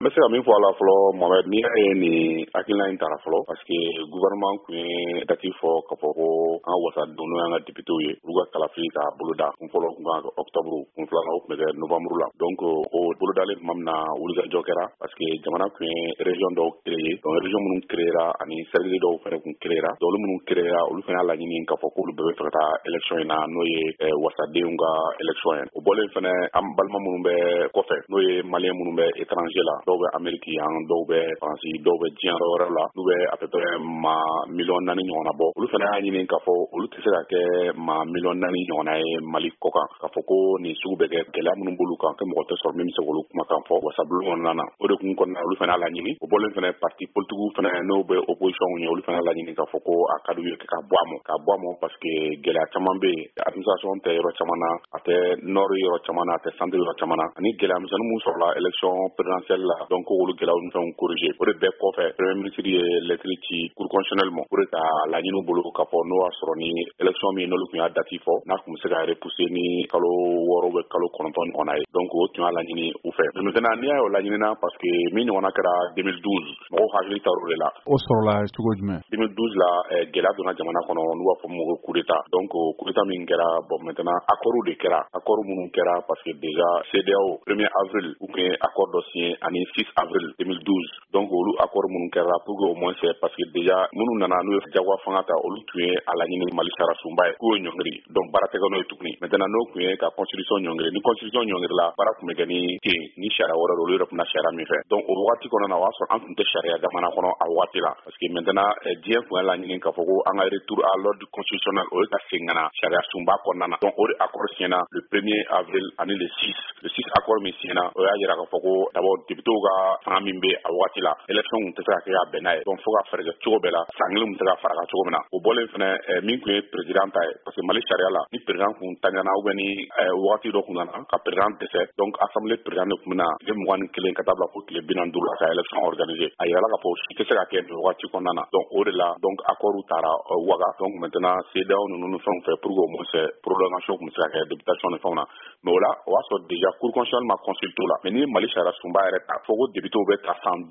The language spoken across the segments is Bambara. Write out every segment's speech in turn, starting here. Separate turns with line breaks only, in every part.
N bɛ se ka min fɔ a la fɔlɔ Mohamed n'i y'a ye nin hakilina in tara fɔlɔ parce que gouvernement tun ye date fɔ k'a fɔ ko an ka wasadenw n'o y'an ka députés ye olu ka kalafili k'a boloda kun fɔlɔ tun kan ka kɛ octobre kun filanan o tun bɛ kɛ novembre la donc o bolodalen tuma min na wulikajɔ kɛra parce que jamana tun ye région dɔw créer donc région minnu créera ani service dɔw fana tun créera donc olu minnu créera olu fana y'a laɲini k'a fɔ k'olu bɛɛ bɛ fɛ ka taa élection in na n'o ye wasadenw ka élection ye o bɔlen fana an balima minnu bɛ kɔfɛ n'o ye malien minnu bɛ étranger la dɔw bɛ Amérique yan dɔw bɛ Faransi dɔw bɛ diɲɛ wɛrɛ la n'u bɛ à peu près maa 4 millions ɲɔgɔnna bɔ olu fana y'a ɲini k'a fɔ olu tɛ se ka kɛ maa 4 millions ɲɔgɔnna ye Mali kɔ kan k'a fɔ ko nin sugu bɛ kɛ gɛlɛya minnu b'olu kan ko mɔgɔ tɛ sɔrɔ min bɛ se k'olu kumakan fɔ wasabulon kɔnɔna na o de kun kɔnɔna olu fana y'a laɲini o bɔlen fana parti politique fana n'o bɛ opposition ye olu fana y'a laɲini k'a fɔ ko a ka d'u ye ka bɔ a mɔ parce que gɛlɛya caman bɛ yen administration tɛ yɔrɔ caman na a tɛ nord yɔrɔ caman na a tɛ centre yɔrɔ caman na ani gɛlɛya misɛnnin minnu sɔrɔla élection présidentielle la donc olu gɛlɛyaw ni fɛnw corriger o de bɛɛ kɔfɛ premier ministre ye lettre ci cour constitutionnelle ma o de ka laɲiniw bolo k'a fɔ n'o y'a sɔrɔ ni élection min n'olu tun y'a date fɔ n'a tun bɛ se ka repousser ni kalo 6 ou kalo 9 ɲɔgɔnna ye donc o tun y'a laɲini u fɛ mais maintenant n'i y'a ye o laɲinina parce que min ɲɔgɔnna kɛra 2012 mɔgɔw hakili taar'o de la
o sɔrɔla cogo jumɛn
2012 la gɛlɛya donna jamana kɔnɔ n'u b'a fɔ min ma ko coup d'état donc coup d'état min kɛra bon maintenant accord de kɛra accord minnu kɛra parce que déjà CEDEAO 1er avril u tun ye accord dɔ signé ani 6 avril 2012 donc olu accord minnu kɛra pour que au moins c'est parce que déjà minnu nana n'u ye jagoya fanga ta olu tun ye a laɲini Mali sara sunba ye k'o ye ɲɔngiri donc baara tɛ kɛ n'o ye tuguni maintenant n'o tun ye ka constitution ɲɔngiri ni constitution ɲɔngirila baara tun bɛ kɛ ni ni sariya wɛrɛ de olu yɛrɛ tun na sariya min fɛ donc o wagati kɔnɔna o y'a sɔrɔ an tun tɛ sariya jamana kɔnɔ a wagati la parce que maintenant diɲɛ tun y'a laɲini k'a fɔ ko an ka retour à l'ordre constitutionnel o ye ka segin ka na sariya sunba kɔnɔna na donc o de accord signéna le 1er avril ani le 6 accord min signéna o y'a jira k'a fɔ ko d'abord députés ka fanga min bɛ a wagati la élection tun tɛ se ka kɛ ka bɛn n'a ye donc fo ka fɛɛrɛ kɛ cogo bɛɛ la san kelen tun tɛ se ka fara kan cogo min na o bɔlen fana min tun ye président ta ye parce que Mali sariya la ni président kun taɲana ou bien ni wagati dɔ kun nana ka président dɛsɛ donc assemblée président de kun bɛna tile 21 ka taa bila fo tile 45 la ka élection organiser a yirala k'a fɔ o si tɛ se ka kɛ nin wagati kɔnɔna na donc o de la donc accord taara waga donc maintenant CEDEAO ninnu ni fɛnw fɛ pour que au moins prolongation kun bɛ se ka kɛ députation ni fɛnw na mais o la o y'a sɔrɔ déjà cour constitutionnelle ma consulté o la mais ni Mali sariya sunba yɛrɛ ta fo ko députés bɛ ta san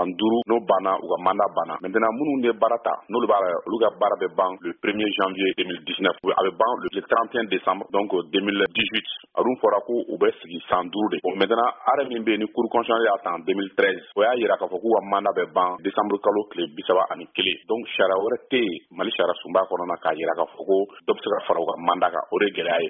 5 n'o banna u ka mandat banna maintenant minnu ye baara ta n'olu b'a olu ka baara bɛ ban le 1er janvier 2019 a bɛ ban le 31 décembre donc 2018 a dun fɔra ko u bɛ sigi san 5 de bon maintenant arrêt min bɛ yen ni cour constitutionnelle y'a ta en 2013 o y'a jira k'a fɔ k'u ka mandat bɛ ban décembre kalo tile 31 donc sariya wɛrɛ tɛ yen Mali sariya sunba kɔnɔna k'a jira k'a fɔ ko dɔ bɛ se ka fara u ka mandat kan o de ye gɛlɛya ye